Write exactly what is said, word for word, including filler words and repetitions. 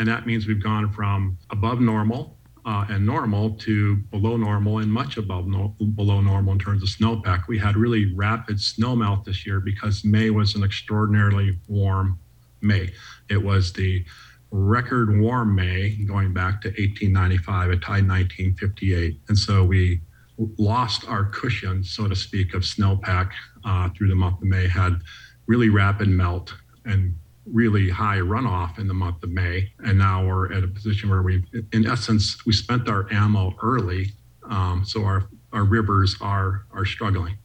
And that means we've gone from above normal uh, and normal to below normal and much above no, below normal in terms of snowpack. We had really rapid snow melt this year because May was an extraordinarily warm May. It was the record warm May going back to eighteen ninety-five, it tied nineteen fifty-eight. And so we lost our cushion, so to speak, of snowpack uh, through the month of May, had really rapid melt and really high runoff in the month of May. And now we're at a position where we, in essence, we spent our ammo early. Um, so our, our rivers are, are struggling.